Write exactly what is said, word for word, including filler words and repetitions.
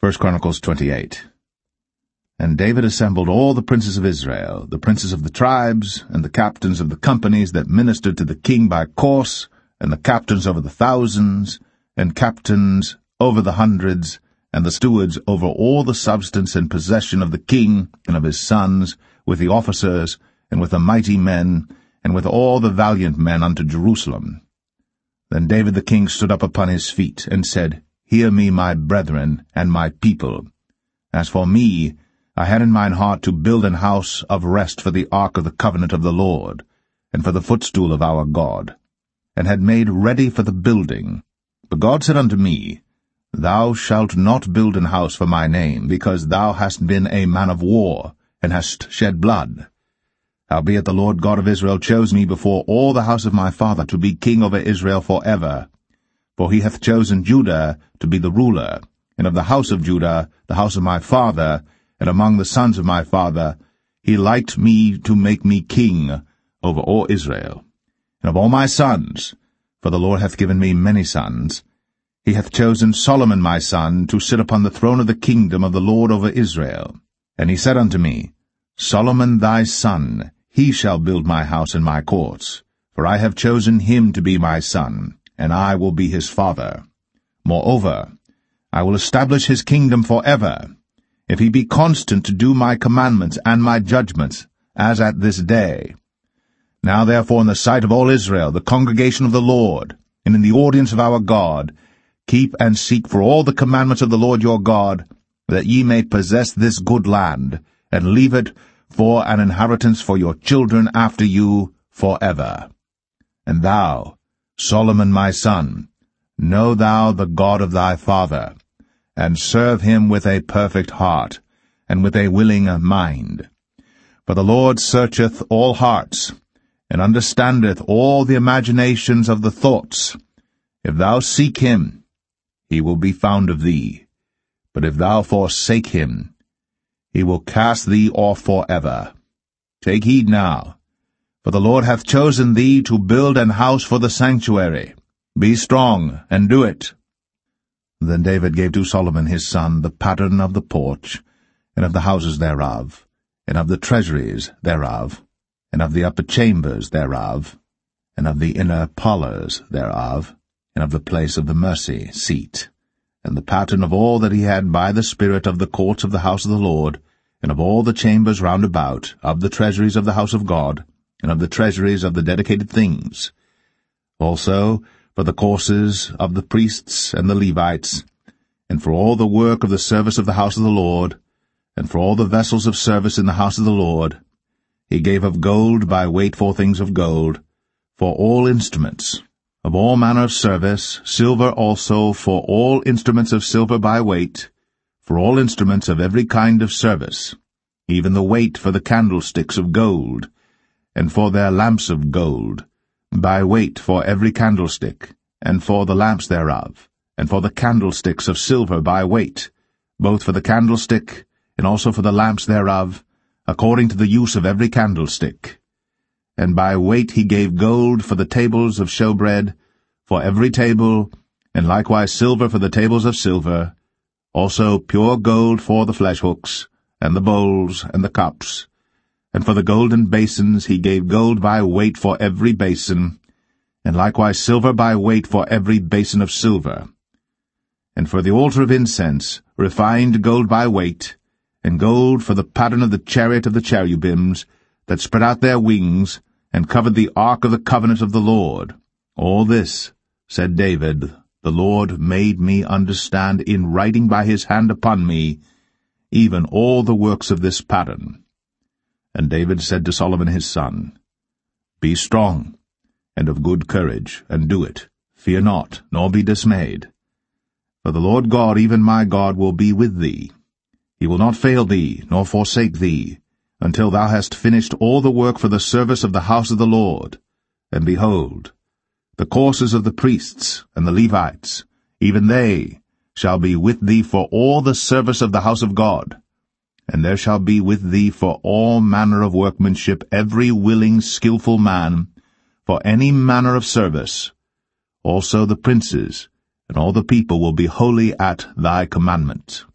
First Chronicles twenty-eight. And David assembled all the princes of Israel, the princes of the tribes, and the captains of the companies that ministered to the king by course, and the captains over the thousands, and captains over the hundreds, and the stewards over all the substance and possession of the king and of his sons, with the officers, and with the mighty men, and with all the valiant men unto Jerusalem. Then David the king stood up upon his feet, and said, Hear me, my brethren, and my people. As for me, I had in mine heart to build an house of rest for the ark of the covenant of the Lord, and for the footstool of our God, and had made ready for the building. But God said unto me, Thou shalt not build an house for my name, because thou hast been a man of war, and hast shed blood. Howbeit the Lord God of Israel chose me before all the house of my father to be king over Israel for ever. For he hath chosen Judah to be the ruler, and of the house of Judah, the house of my father, and among the sons of my father, he liked me to make me king over all Israel. And of all my sons, for the Lord hath given me many sons, he hath chosen Solomon my son to sit upon the throne of the kingdom of the Lord over Israel. And he said unto me, Solomon thy son, he shall build my house and my courts, for I have chosen him to be my son, and I will be his father. Moreover, I will establish his kingdom for ever, if he be constant to do my commandments and my judgments, as at this day. Now therefore in the sight of all Israel, the congregation of the Lord, and in the audience of our God, keep and seek for all the commandments of the Lord your God, that ye may possess this good land, and leave it for an inheritance for your children after you forever. And thou, Solomon my son, know thou the God of thy father, and serve him with a perfect heart, and with a willing mind. For the Lord searcheth all hearts, and understandeth all the imaginations of the thoughts. If thou seek him, he will be found of thee. But if thou forsake him, he will cast thee off for ever. Take heed now, for the Lord hath chosen thee to build an house for the sanctuary. Be strong, and do it. Then David gave to Solomon his son the pattern of the porch, and of the houses thereof, and of the treasuries thereof, and of the upper chambers thereof, and of the inner parlours thereof, and of the place of the mercy seat, and the pattern of all that he had by the Spirit of the courts of the house of the Lord, and of all the chambers round about, of the treasuries of the house of God, and of the treasuries of the dedicated things. Also for the courses of the priests and the Levites, and for all the work of the service of the house of the Lord, and for all the vessels of service in the house of the Lord, he gave of gold by weight for things of gold, for all instruments, of all manner of service, silver also for all instruments of silver by weight, for all instruments of every kind of service, even the weight for the candlesticks of gold, and for their lamps of gold, by weight for every candlestick, and for the lamps thereof, and for the candlesticks of silver by weight, both for the candlestick, and also for the lamps thereof, according to the use of every candlestick. And by weight he gave gold for the tables of showbread, for every table, and likewise silver for the tables of silver, also pure gold for the fleshhooks, and the bowls, and the cups. And for the golden basins he gave gold by weight for every basin, and likewise silver by weight for every basin of silver. And for the altar of incense, refined gold by weight, and gold for the pattern of the chariot of the cherubims, that spread out their wings, and covered the ark of the covenant of the Lord. All this, said David, the Lord made me understand in writing by his hand upon me, even all the works of this pattern. And David said to Solomon his son, Be strong, and of good courage, and do it. Fear not, nor be dismayed. For the Lord God, even my God, will be with thee. He will not fail thee, nor forsake thee, until thou hast finished all the work for the service of the house of the Lord. And behold, the courses of the priests and the Levites, even they, shall be with thee for all the service of the house of God. And there shall be with thee for all manner of workmanship every willing, skillful man, for any manner of service. Also the princes, and all the people will be wholly at thy commandment.